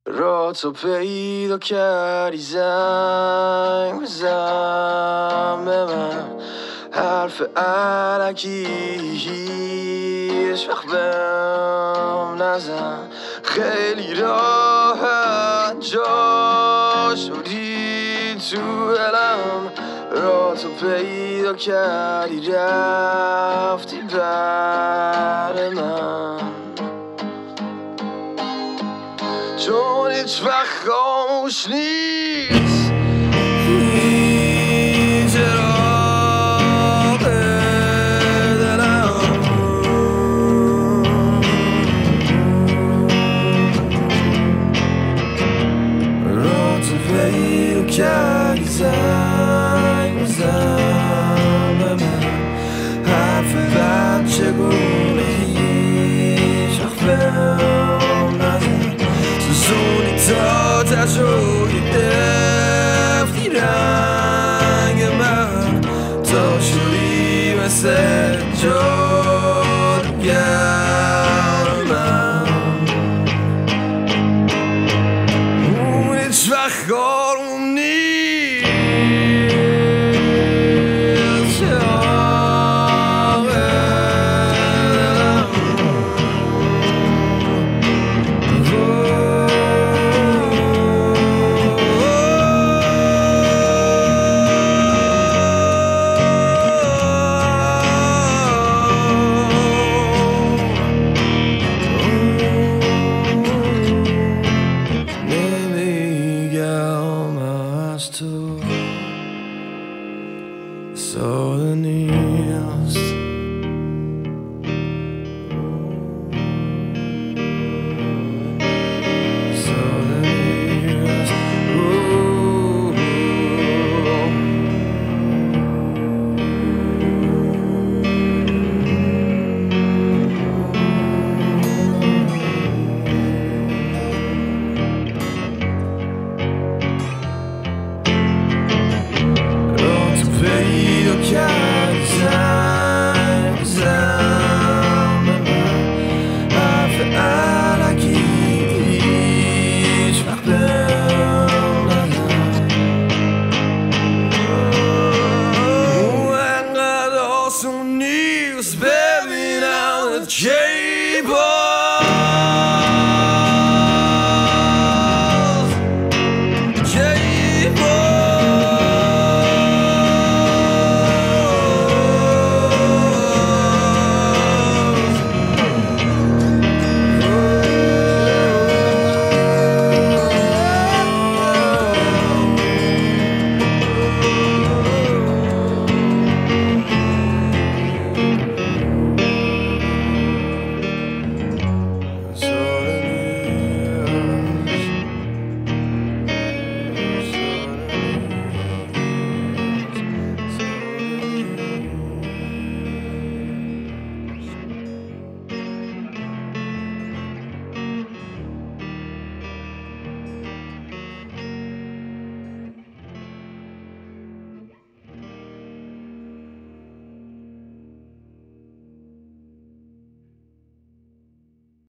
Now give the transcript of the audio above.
را تو پیدا کردی زنگ بزن به من، حرف علکی هیچ وقت بهم نزن. خیلی راحت جا شدی تو دلم، را تو پیدا کردی رفتی بر من، چون هیچ وقت خاموش نیست این چراغ دلم. را تو پیدا کردی زنگ بزن به من، حرف بد چگونه هیچ وقت بهم نزن. زونی تا تجربه